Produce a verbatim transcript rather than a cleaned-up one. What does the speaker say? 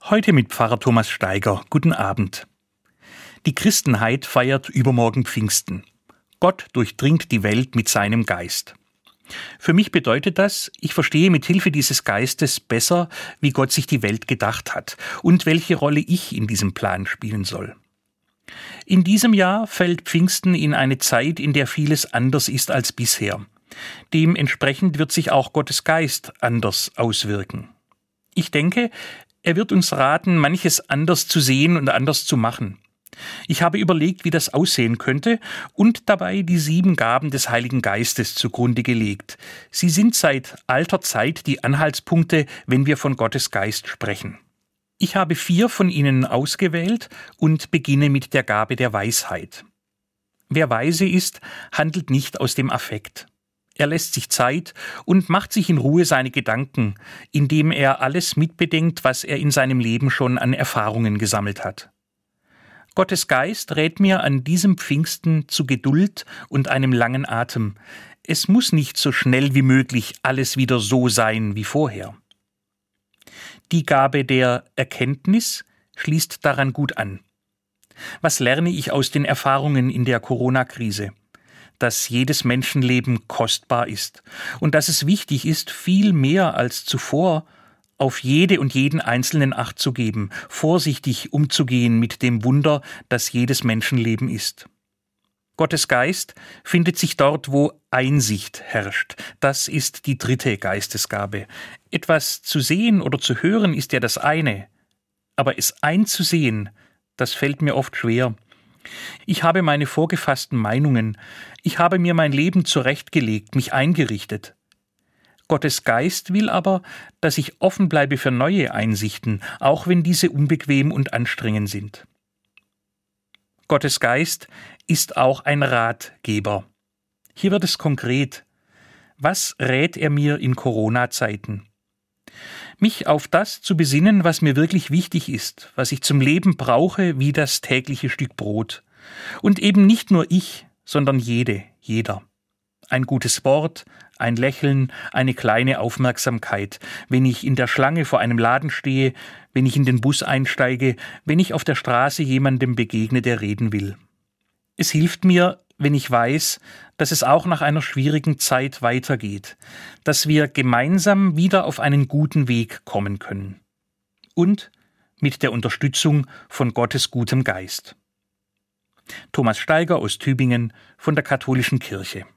Heute mit Pfarrer Thomas Steiger. Guten Abend. Die Christenheit feiert übermorgen Pfingsten. Gott durchdringt die Welt mit seinem Geist. Für mich bedeutet das, ich verstehe mit Hilfe dieses Geistes besser, wie Gott sich die Welt gedacht hat und welche Rolle ich in diesem Plan spielen soll. In diesem Jahr fällt Pfingsten in eine Zeit, in der vieles anders ist als bisher. Dementsprechend wird sich auch Gottes Geist anders auswirken. Ich denke, er wird uns raten, manches anders zu sehen und anders zu machen. Ich habe überlegt, wie das aussehen könnte und dabei die sieben Gaben des Heiligen Geistes zugrunde gelegt. Sie sind seit alter Zeit die Anhaltspunkte, wenn wir von Gottes Geist sprechen. Ich habe vier von ihnen ausgewählt und beginne mit der Gabe der Weisheit. Wer weise ist, handelt nicht aus dem Affekt. Er lässt sich Zeit und macht sich in Ruhe seine Gedanken, indem er alles mitbedenkt, was er in seinem Leben schon an Erfahrungen gesammelt hat. Gottes Geist rät mir an diesem Pfingsten zu Geduld und einem langen Atem. Es muss nicht so schnell wie möglich alles wieder so sein wie vorher. Die Gabe der Erkenntnis schließt daran gut an. Was lerne ich aus den Erfahrungen in der Corona-Krise? Dass jedes Menschenleben kostbar ist und dass es wichtig ist, viel mehr als zuvor auf jede und jeden Einzelnen Acht zu geben, vorsichtig umzugehen mit dem Wunder, das jedes Menschenleben ist. Gottes Geist findet sich dort, wo Einsicht herrscht. Das ist die dritte Geistesgabe. Etwas zu sehen oder zu hören ist ja das eine, aber es einzusehen, das fällt mir oft schwer. Ich habe meine vorgefassten Meinungen, ich habe mir mein Leben zurechtgelegt, mich eingerichtet. Gottes Geist will aber, dass ich offen bleibe für neue Einsichten, auch wenn diese unbequem und anstrengend sind. Gottes Geist ist auch ein Ratgeber. Hier wird es konkret. Was rät er mir in Corona-Zeiten? Mich auf das zu besinnen, was mir wirklich wichtig ist, was ich zum Leben brauche, wie das tägliche Stück Brot. Und eben nicht nur ich, sondern jede, jeder. Ein gutes Wort, ein Lächeln, eine kleine Aufmerksamkeit, wenn ich in der Schlange vor einem Laden stehe, wenn ich in den Bus einsteige, wenn ich auf der Straße jemandem begegne, der reden will. Es hilft mir, wenn ich weiß, dass es auch nach einer schwierigen Zeit weitergeht, dass wir gemeinsam wieder auf einen guten Weg kommen können. Und mit der Unterstützung von Gottes gutem Geist. Thomas Steiger aus Tübingen von der Katholischen Kirche.